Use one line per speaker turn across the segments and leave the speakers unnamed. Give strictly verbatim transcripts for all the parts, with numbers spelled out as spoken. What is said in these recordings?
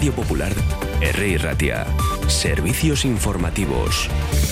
Radio Popular, R I Ratia. Servicios informativos.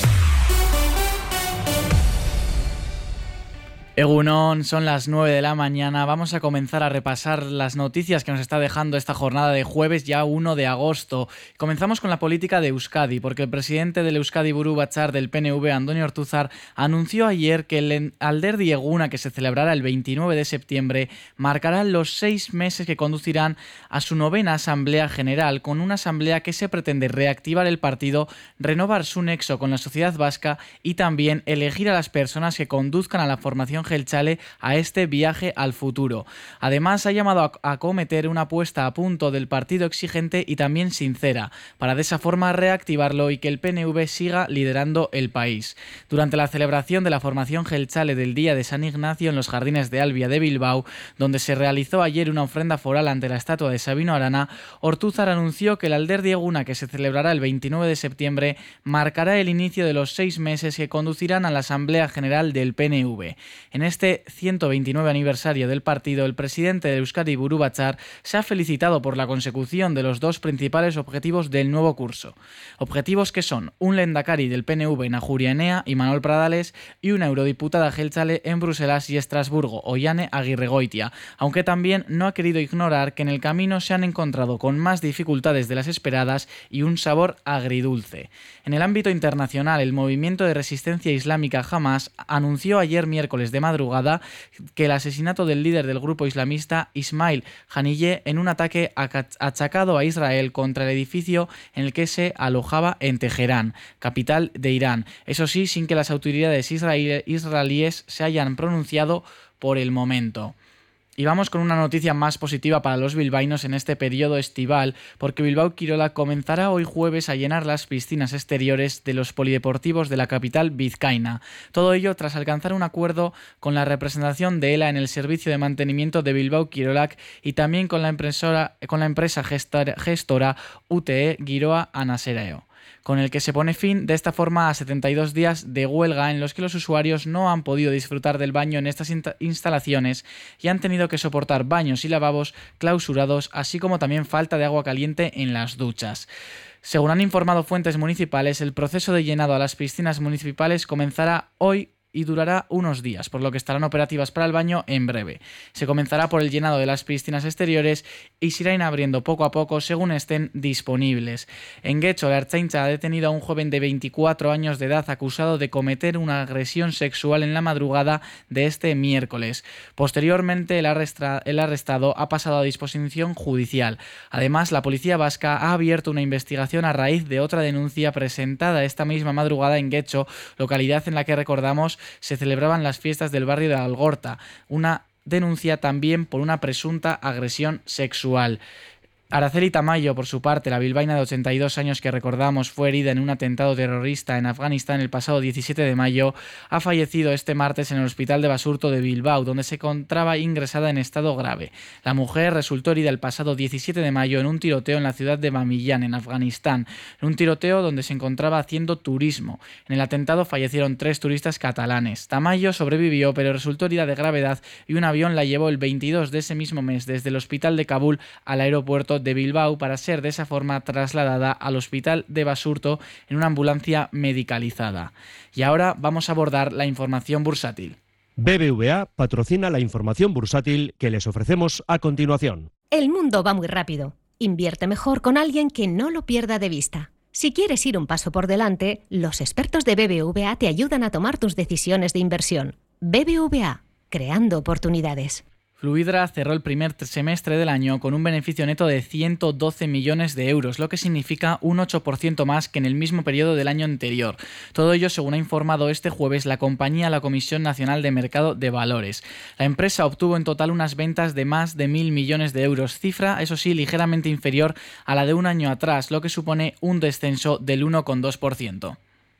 Egunon, son las nueve de la mañana. Vamos a comenzar a repasar las noticias que nos está dejando esta jornada de jueves, ya primero de agosto. Comenzamos con la política de Euskadi, porque el presidente del Euskadi Buru Batzar del P N V, Andoni Ortuzar, anunció ayer que el Alderdi Eguna, que se celebrará el veintinueve de septiembre, marcará los seis meses que conducirán a su novena Asamblea General, con una asamblea que se pretende reactivar el partido, renovar su nexo con la sociedad vasca y también elegir a las personas que conduzcan a la formación Jeltzale a este viaje al futuro. Además, ha llamado a acometer una puesta a punto del partido exigente y también sincera, para de esa forma reactivarlo y que el P N V siga liderando el país. Durante la celebración de la formación Jeltzale del Día de San Ignacio en los jardines de Albia de Bilbao, donde se realizó ayer una ofrenda foral ante la estatua de Sabino Arana, Ortuzar anunció que el Alderdi Eguna, que se celebrará el veintinueve de septiembre, marcará el inicio de los seis meses que conducirán a la Asamblea General del P N V. En este ciento veintinueve aniversario del partido, el presidente de Euskadi, Buru Batzar, se ha felicitado por la consecución de los dos principales objetivos del nuevo curso. Objetivos que son un lehendakari del P N V en Ajuria Enea y Manuel Pradales y una eurodiputada Jeltzale en Bruselas y Estrasburgo, Oihane Agirregoitia, aunque también no ha querido ignorar que en el camino se han encontrado con más dificultades de las esperadas y un sabor agridulce. En el ámbito internacional, el movimiento de resistencia islámica Hamas anunció ayer miércoles de madrugada que el asesinato del líder del grupo islamista Ismail Haniyeh en un ataque achacado a Israel contra el edificio en el que se alojaba en Teherán, capital de Irán. Eso sí, sin que las autoridades israelíes se hayan pronunciado por el momento. Y vamos con una noticia más positiva para los bilbaínos en este periodo estival, porque Bilbao Kirola comenzará hoy jueves a llenar las piscinas exteriores de los polideportivos de la capital vizcaína. Todo ello tras alcanzar un acuerdo con la representación de ELA en el servicio de mantenimiento de Bilbao Kirolak y también con la, impresora, con la empresa gestora, gestora U T E Giroa Anasereo, con el que se pone fin de esta forma a setenta y dos días de huelga en los que los usuarios no han podido disfrutar del baño en estas instalaciones y han tenido que soportar baños y lavabos clausurados, así como también falta de agua caliente en las duchas. Según han informado fuentes municipales, el proceso de llenado a las piscinas municipales comenzará hoy y durará unos días, por lo que estarán operativas para el baño en breve. Se comenzará por el llenado de las piscinas exteriores y se irán abriendo poco a poco según estén disponibles. En Guecho, la Ertzaintza ha detenido a un joven de veinticuatro años de edad acusado de cometer una agresión sexual en la madrugada de este miércoles. Posteriormente, el, arrestra- el arrestado ha pasado a disposición judicial. Además, la policía vasca ha abierto una investigación a raíz de otra denuncia presentada esta misma madrugada en Guecho, localidad en la que, recordamos, se celebraban las fiestas del barrio de Algorta, una denuncia también por una presunta agresión sexual. Araceli Tamayo, por su parte, la bilbaína de ochenta y dos años que recordamos fue herida en un atentado terrorista en Afganistán el pasado diecisiete de mayo, ha fallecido este martes en el hospital de Basurto de Bilbao, donde se encontraba ingresada en estado grave. La mujer resultó herida el pasado diecisiete de mayo en un tiroteo en la ciudad de Bamillán, en Afganistán, en un tiroteo donde se encontraba haciendo turismo. En el atentado fallecieron tres turistas catalanes. Tamayo sobrevivió, pero resultó herida de gravedad y un avión la llevó el veintidós de ese mismo mes desde el hospital de Kabul al aeropuerto de Bilbao para ser de esa forma trasladada al hospital de Basurto en una ambulancia medicalizada. Y ahora vamos a abordar la información bursátil.
B B V A patrocina la información bursátil que les ofrecemos a continuación.
El mundo va muy rápido. Invierte mejor con alguien que no lo pierda de vista. Si quieres ir un paso por delante, los expertos de B B V A te ayudan a tomar tus decisiones de inversión. B B V A, creando oportunidades.
Fluidra cerró el primer semestre del año con un beneficio neto de ciento doce millones de euros, lo que significa un ocho por ciento más que en el mismo periodo del año anterior. Todo ello, según ha informado este jueves la compañía a la Comisión Nacional de Mercado de Valores. La empresa obtuvo en total unas ventas de más de mil millones de euros, cifra, eso sí, ligeramente inferior a la de un año atrás, lo que supone un descenso del uno coma dos por ciento.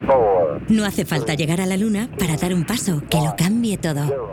No hace falta llegar a la luna para dar un paso que lo cambie todo.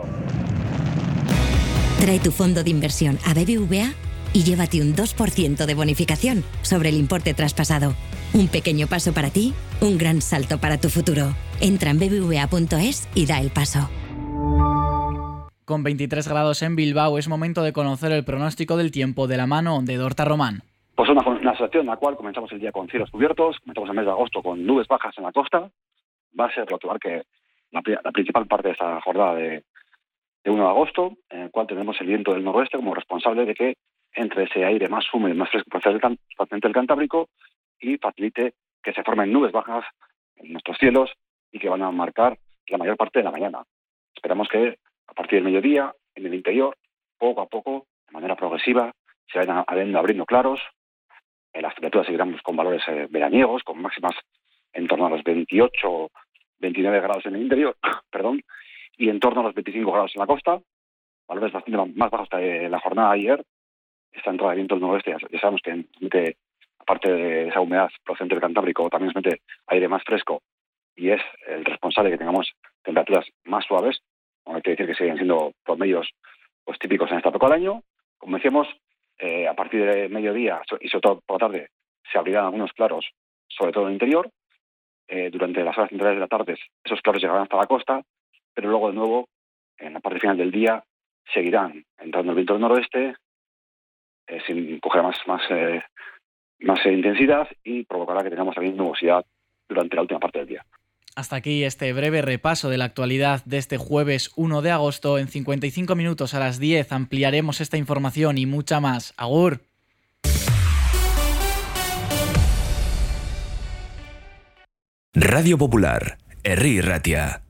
Trae tu fondo de inversión a B B V A y llévate un dos por ciento de bonificación sobre el importe traspasado. Un pequeño paso para ti, un gran salto para tu futuro. Entra en b b v a punto es y da el paso.
Con veintitrés grados en Bilbao es momento de conocer el pronóstico del tiempo de la mano de Dorta Román.
Pues una, una situación en la cual comenzamos el día con cielos cubiertos, comenzamos el mes de agosto con nubes bajas en la costa. Va a ser lo que marque la, la principal parte de esta jornada de, de uno de agosto, en el cual tenemos el viento del noroeste como responsable de que entre ese aire más húmedo y más fresco procedente del Cantábrico y facilite que se formen nubes bajas en nuestros cielos y que van a marcar la mayor parte de la mañana. Esperamos que a partir del mediodía, en el interior, poco a poco, de manera progresiva, se vayan abriendo claros. Eh, las temperaturas seguirán con valores eh, veraniegos, con máximas en torno a los veintiocho, veintinueve grados en el interior, perdón, y en torno a los veinticinco grados en la costa, valores bastante más bajos que la jornada de ayer. Esta entrada de viento del noroeste, ya sabemos que mete, aparte de esa humedad procedente del Cantábrico, también nos mete aire más fresco y es el responsable de que tengamos temperaturas más suaves. No hay que decir que siguen siendo promedios pues, típicos en esta época del año. Como decíamos, eh, a partir de mediodía y sobre todo por la tarde se abrirán algunos claros, sobre todo en el interior. Eh, durante las horas centrales de la tarde esos claros llegarán hasta la costa, pero luego de nuevo, en la parte final del día, seguirán entrando el viento del noroeste, eh, sin coger más, más, eh, más eh, intensidad y provocará que tengamos también nubosidad durante la última parte del día.
Hasta aquí este breve repaso de la actualidad de este jueves uno de agosto. En cincuenta y cinco minutos a las diez ampliaremos esta información y mucha más. Agur.
Radio Popular, Herri Ratia.